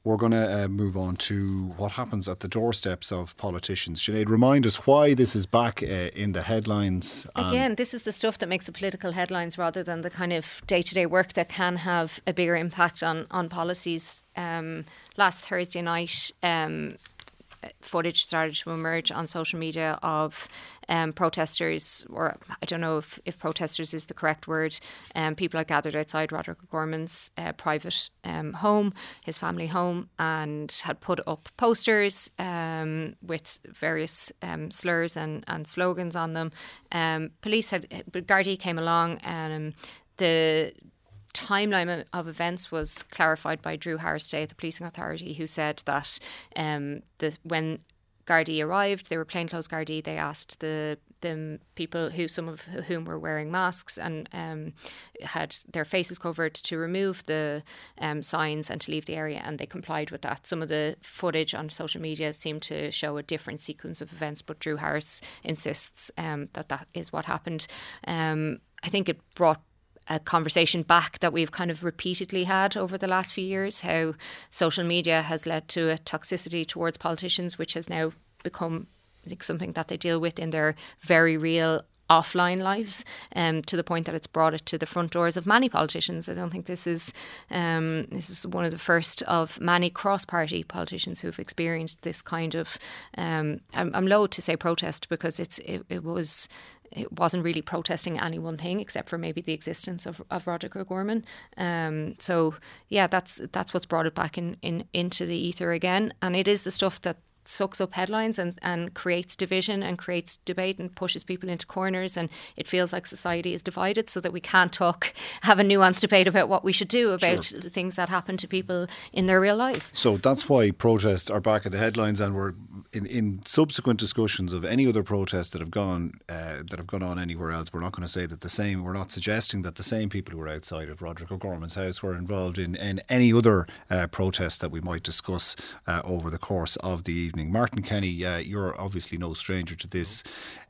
We're going to move on to what happens at the doorsteps of politicians. Sinead, remind us why this is back in the headlines. Again, this is the stuff that makes the political headlines rather than the kind of day-to-day work that can have a bigger impact on policies. Last Thursday night, footage started to emerge on social media of protesters, or I don't know if protesters is the correct word, people had gathered outside Roderick O'Gorman's private home, his family home, and had put up posters with various slurs and slogans on them. Gardaí came along, and the timeline of events was clarified by Drew Harris today at the policing authority, who said that when Gardaí arrived, they were plainclothes Gardaí. They asked the people, some of whom were wearing masks and had their faces covered, to remove the signs and to leave the area, and they complied with that. Some of the footage on social media seemed to show a different sequence of events, but Drew Harris insists that is what happened. I think it brought a conversation back that we've kind of repeatedly had over the last few years, how social media has led to a toxicity towards politicians, which has now become, I think, something that they deal with in their very real offline lives, to the point that it's brought it to the front doors of many politicians. I don't think this is one of the first of many cross-party politicians who've experienced this kind of I'm loath to say protest, because it wasn't really protesting any one thing except for maybe the existence of Roderick O'Gorman. So yeah, that's what's brought it back into the ether again, and it is the stuff that sucks up headlines and creates division and creates debate and pushes people into corners, and it feels like society is divided so that we can't have a nuanced debate about what we should do about the things that happen to people in their real lives. So that's why protests are back at the headlines, and we're in subsequent discussions of any other protests that have gone on anywhere else. We're not going to say that we're not suggesting that the same people who were outside of Roderick O'Gorman's house were involved in any other protests that we might discuss over the course of the evening. Martin Kenny, you're obviously no stranger to this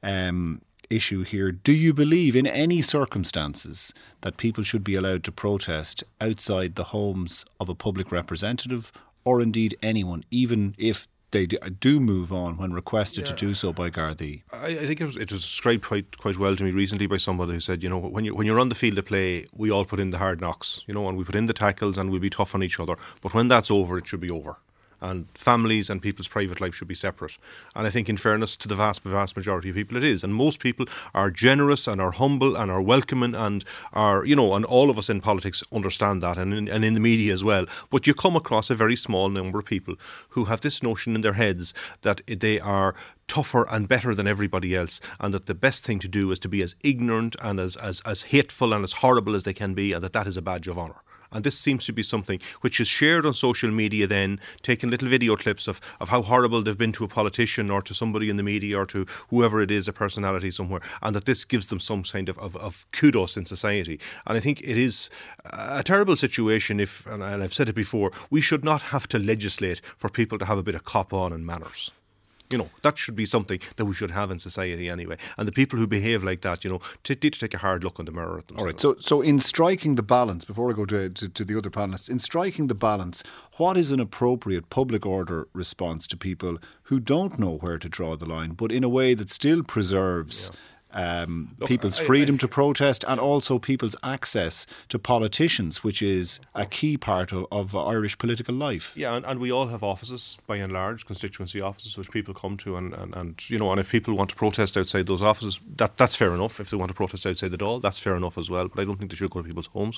issue here. Do you believe in any circumstances that people should be allowed to protest outside the homes of a public representative, or indeed anyone, even if they do move on when requested to do so by Gardaí? I think it was described quite well to me recently by somebody who said, when you're on the field of play, we all put in the hard knocks, and we put in the tackles and we'll be tough on each other. But when that's over, it should be over. And families and people's private life should be separate. And I think, in fairness to the vast majority of people, it is. And most people are generous and are humble and are welcoming and are, and all of us in politics understand that, and in the media as well. But you come across a very small number of people who have this notion in their heads that they are tougher and better than everybody else, and that the best thing to do is to be as ignorant and as hateful and as horrible as they can be, and that is a badge of honour. And this seems to be something which is shared on social media, then taking little video clips of how horrible they've been to a politician or to somebody in the media or to whoever it is, a personality somewhere, and that this gives them some kind of kudos in society. And I think it is a terrible situation and I've said it before, we should not have to legislate for people to have a bit of cop on and manners. That should be something that we should have in society anyway. And the people who behave like that, need to take a hard look in the mirror at themselves. All right, so in striking the balance, before I go to the other panellists, in striking the balance, what is an appropriate public order response to people who don't know where to draw the line, but in a way that still preserves people's freedom to protest and also people's access to politicians, which is a key part of Irish political life? Yeah, and we all have offices, by and large, constituency offices, which people come to, and if people want to protest outside those offices, that's fair enough. If they want to protest outside the Dáil, that's fair enough as well, but I don't think they should go to people's homes.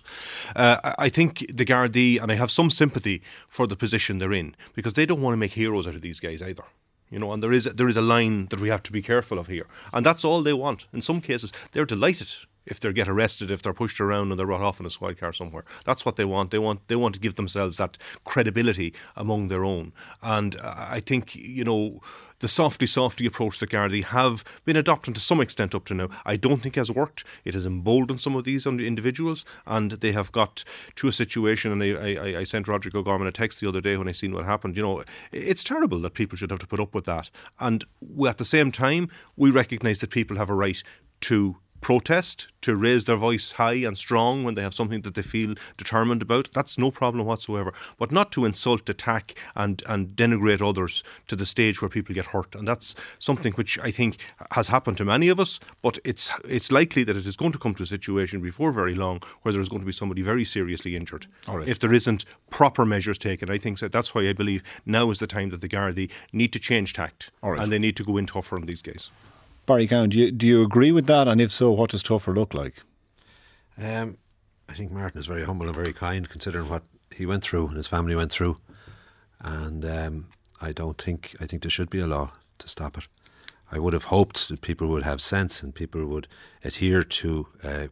I think the Gardaí, and I have some sympathy for the position they're in, because they don't want to make heroes out of these guys either. And there is a line that we have to be careful of here. And that's all they want. In some cases, they're delighted if they get arrested, if they're pushed around and they're brought off in a squad car somewhere. That's what they want. They want to give themselves that credibility among their own. And I think, the softy approach that Gardaí have been adopting to some extent up to now, I don't think has worked. It has emboldened some of these individuals, and they have got to a situation, and I sent Roderick O'Gorman a text the other day when I seen what happened. It's terrible that people should have to put up with that. And at the same time, we recognise that people have a right to protest, to raise their voice high and strong when they have something that they feel determined about. That's no problem whatsoever. But not to insult, attack and denigrate others to the stage where people get hurt. And that's something which I think has happened to many of us, but it's likely that it is going to come to a situation before very long where there is going to be somebody very seriously injured if there isn't proper measures taken. I think that's why I believe now is the time that the Gardaí need to change tact and they need to go in tougher on these guys. Barry Cowan, do you agree with that? And if so, what does tougher look like? I think Martin is very humble and very kind, considering what he went through and his family went through. And I think there should be a law to stop it. I would have hoped that people would have sense and people would adhere to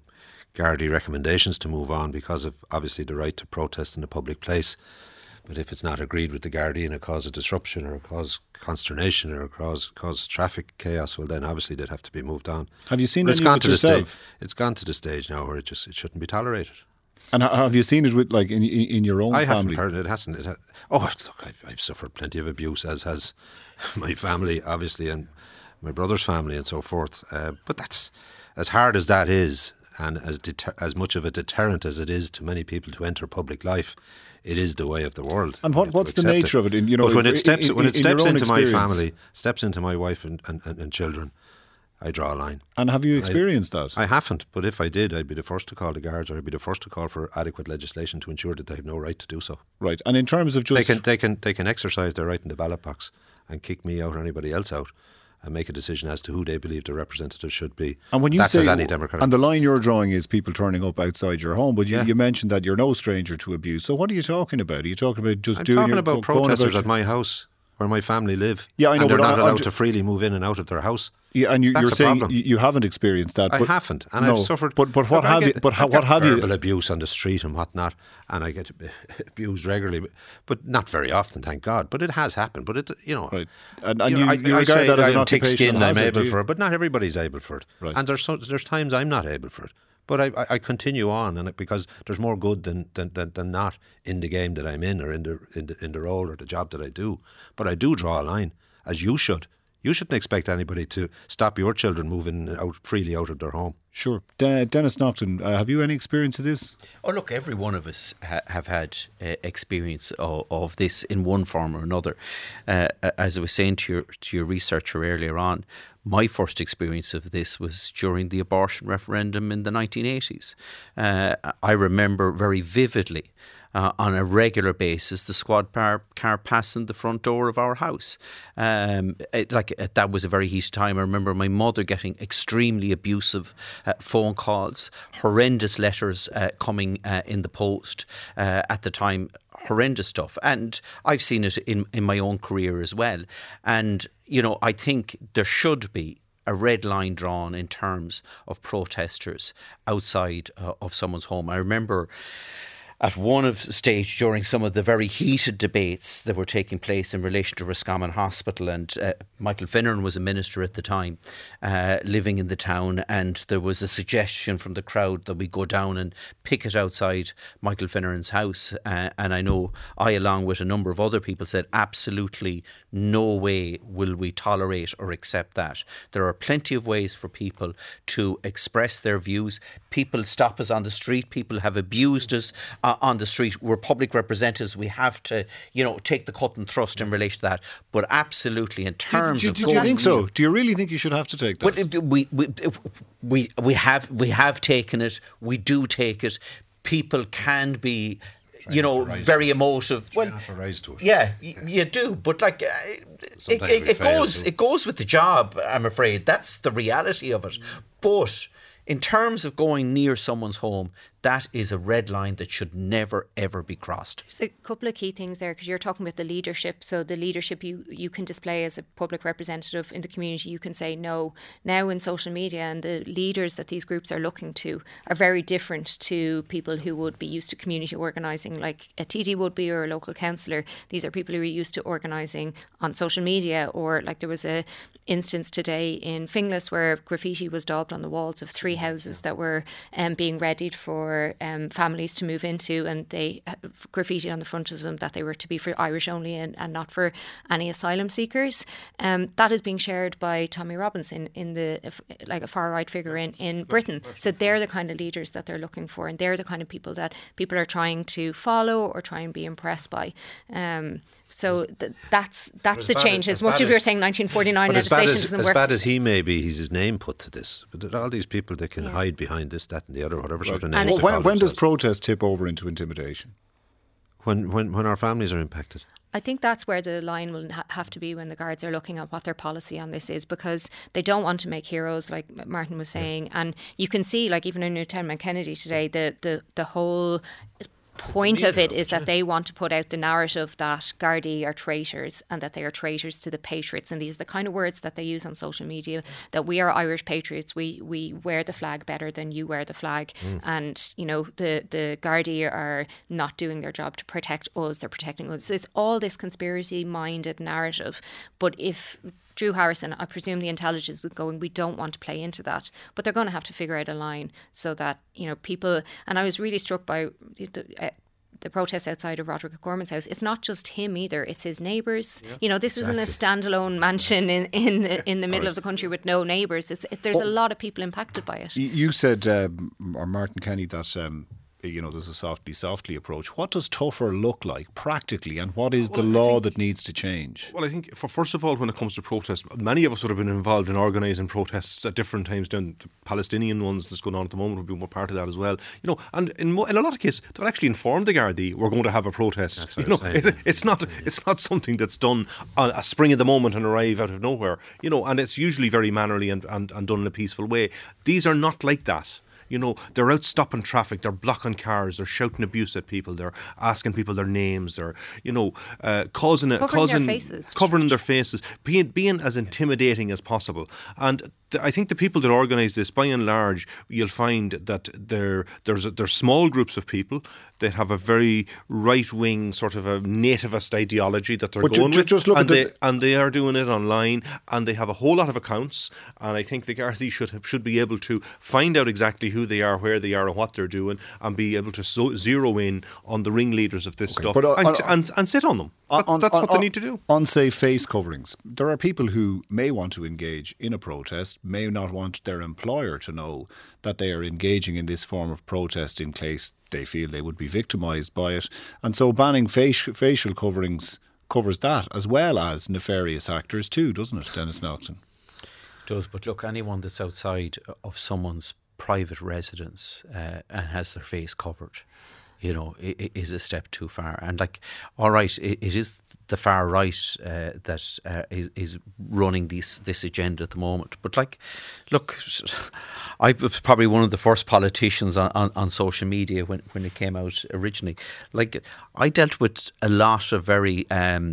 Gardaí recommendations to move on, because of obviously the right to protest in a public place. But if it's not agreed with the Gardaí and it causes disruption or cause consternation or cause traffic chaos, well then obviously they'd have to be moved on. Have you seen any of it yourself? It's gone to the stage now where it shouldn't be tolerated. And have you seen it with in your own family? I haven't heard it. It hasn't. Look, I've suffered plenty of abuse, as has my family, obviously, and my brother's family and so forth. But that's, as hard as that is, and as much of a deterrent as it is to many people to enter public life, it is the way of the world. And what's the nature of it? But when it steps into my family, steps into my wife and children, I draw a line. And have you experienced that? I haven't, but if I did, I'd be the first to call the guards, or I'd be the first to call for adequate legislation to ensure that they have no right to do so. Right. And in terms of just they can exercise their right in the ballot box and kick me out or anybody else out, and make a decision as to who they believe their representative should be. And when you that's say, as any Democrat. And the line you're drawing is people turning up outside your home, but you mentioned that you're no stranger to abuse. So what are you talking about? Are you talking about just I'm talking about protesters at my house where my family live. Yeah, I know, and they're but not allowed to freely move in and out of their house. Yeah, and you're saying problem. You haven't experienced that. I haven't, and I've suffered. But what have you? But what have you? Verbal abuse on the street and whatnot, and I get abused regularly, but not very often, thank God. But it has happened. But right. And you regard say that as an I'm thick-skinned, I'm hazard, able for it, but not everybody's able for it. Right. And there's times I'm not able for it. But I continue on, and because there's more good than not in the game that I'm in, or in the role or the job that I do. But I do draw a line, as you should. You shouldn't expect anybody to stop your children moving freely out of their home. Sure. Dennis Naughton, have you any experience of this? Oh, look, every one of us have had experience of this in one form or another. As I was saying to your researcher earlier on, my first experience of this was during the abortion referendum in the 1980s. I remember very vividly on a regular basis the squad car passing the front door of our house. That was a very heated time. I remember my mother getting extremely abusive phone calls, horrendous letters coming in the post at the time. Horrendous stuff, and I've seen it in my own career as well. And I think there should be a red line drawn in terms of protesters outside of someone's home. I remember at one stage during some of the very heated debates that were taking place in relation to Roscommon Hospital, and Michael Finneran was a minister at the time, living in the town, and there was a suggestion from the crowd that we go down and picket outside Michael Finneran's house, and I know I, along with a number of other people, said absolutely no way will we tolerate or accept that. There are plenty of ways for people to express their views. People stop us on the street, people have abused us on the street. We're public representatives. We have to, take the cut and thrust in relation to that. But absolutely, in terms of, do you think so? Do you really think you should have to take that? Well, we have taken it. We do take it. People can be, very emotive. Well, not to rise to it. Yeah, you do. But it goes with the job. I'm afraid that's the reality of it. But in terms of going near someone's home, that is a red line that should never, ever be crossed. There's a couple of key things there, because you're talking about the leadership. So the leadership you can display as a public representative in the community, you can say no. Now in social media, and the leaders that these groups are looking to are very different to people who would be used to community organising, like a TD would be, or a local councillor. These are people who are used to organising on social media, or like there was a instance today in Finglas where graffiti was daubed on the walls of 3 houses that were being readied for for families to move into, and they graffiti on the front of them that they were to be for Irish only and not for any asylum seekers. That is being shared by Tommy Robbins in the like a far right figure in Britain. So they're the kind of leaders that they're looking for, and they're the kind of people that people are trying to follow or try and be impressed by. So that's the change. As much as we were saying 1949 legislation doesn't work. As bad as he may be, he's his name put to this. But all these people, they can hide behind this, that and the other, whatever sort of name. When does protest tip over into intimidation? When our families are impacted. I think that's where the line will have to be when the Guards are looking at what their policy on this is, because they don't want to make heroes, like Martin was saying. And you can see, like even in Lieutenant Kennedy today, the whole point of it is that they want to put out the narrative that Gardaí are traitors and that they are traitors to the patriots. And these are the kind of words that they use on social media, that we are Irish patriots, we wear the flag better than you wear the flag. And, you know, the Gardaí are not doing their job to protect us, they're protecting us. So it's all this conspiracy-minded narrative. But if Drew Harrison, I presume the intelligence is going, we don't want to play into that. But they're going to have to figure out a line so that, you know, people... And I was really struck by the protest outside of Roderick O'Gorman's house. It's not just him either, it's his neighbours. You know, this isn't a standalone mansion in the middle of the country with no neighbours. There's a lot of people impacted by it. You said, or Martin Kenny, that... you know, there's a softly approach. What does tougher look like practically, and what is the law that needs to change? Well, I think, first of all, when it comes to protests, many of us would have been involved in organising protests at different times. Down the Palestinian ones that's going on at the moment would be more part of that as well. You know, and in a lot of cases, they'll actually inform the Gardaí we're going to have a protest. You know, it's not something that's done on a spring of the moment and arrive out of nowhere. You know, and it's usually very mannerly and done in a peaceful way. These are not like that. You know, they're out stopping traffic, they're blocking cars, they're shouting abuse at people, they're asking people their names, they're, you know, covering their faces, being as intimidating as possible. And I think the people that organise this, by and large, you'll find that there's small groups of people that have a very right-wing sort of a nativist ideology that they're going with, just look and they are doing it online, and they have a whole lot of accounts. And I think the Gardaí should be able to find out exactly who they are, where they are, and what they're doing, and be able to zero in on the ringleaders of this stuff and sit on them. That's what they need to do. On, say, face coverings, there are people who may want to engage in a protest, may not want their employer to know that they are engaging in this form of protest in case they feel they would be victimised by it. And so banning facial coverings covers that, as well as nefarious actors too, doesn't it, Dennis Naughton? It does, but look, anyone that's outside of someone's private residence and has their face covered, you know, it is a step too far. And like, all right, it is the far right that is running this agenda at the moment. But like, look, I was probably one of the first politicians on social media when it came out originally. Like, I dealt with a lot of very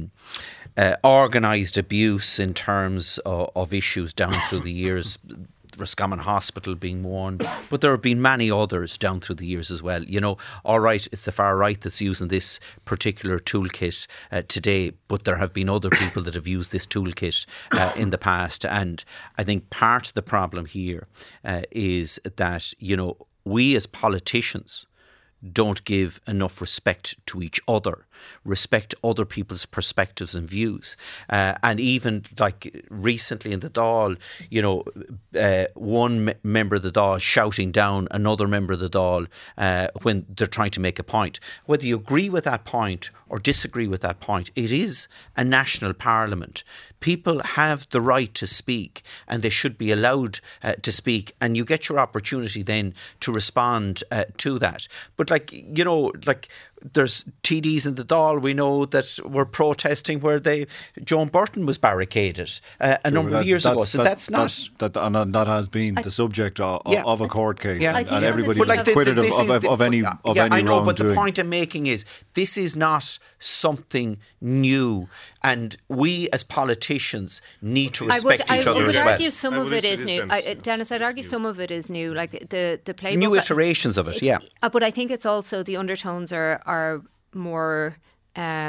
organised abuse in terms of issues down through the years. Roscommon Hospital being one, but there have been many others down through the years as well. You know, all right, it's the far right that's using this particular toolkit today, but there have been other people that have used this toolkit in the past. And I think part of the problem here is that, you know, we as politicians don't give enough respect to each other, respect other people's perspectives and views. And even like recently in the Dáil, you know, one member of the Dáil shouting down another member of the Dáil when they're trying to make a point. Whether you agree with that point or disagree with that point, it is a national parliament. People have the right to speak, and they should be allowed to speak, and you get your opportunity then to respond to that. But like, you know, like there's TDs in the Dáil, we know, that were protesting where Joan Burton was barricaded a number of years ago. So that has been the subject of a court case, and everybody was acquitted of any wrongdoing. I know, but the point I'm making is this is not something new, and we as politicians need to respect each other as well. I would argue some of it is new. Dennis, I'd argue some of it is new, like the playbook. New iterations of it, yeah. But I think it's also the undertones are more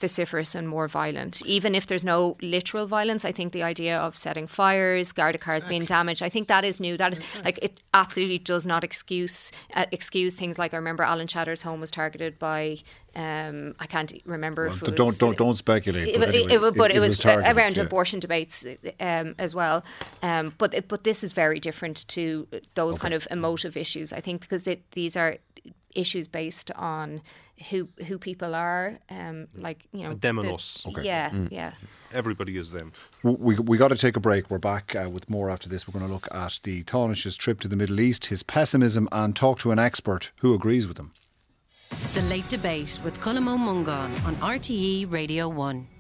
vociferous and more violent. Even if there's no literal violence, I think the idea of setting fires, Garda cars being damaged, I think that is new. That is like, it absolutely does not excuse things like, I remember Alan Chatter's home was targeted by I can't remember if it was... Don't speculate. But it was targeted, around abortion debates as well. But this is very different to those kind of emotive issues, I think, because these are issues based on who people are, like, you know, them and us. Okay. Yeah. Everybody is them. We got to take a break. We're back with more after this. We're going to look at the Taoiseach's trip to the Middle East, his pessimism, and talk to an expert who agrees with him. The Late Debate with Colm Ó Mongáin on RTE Radio 1.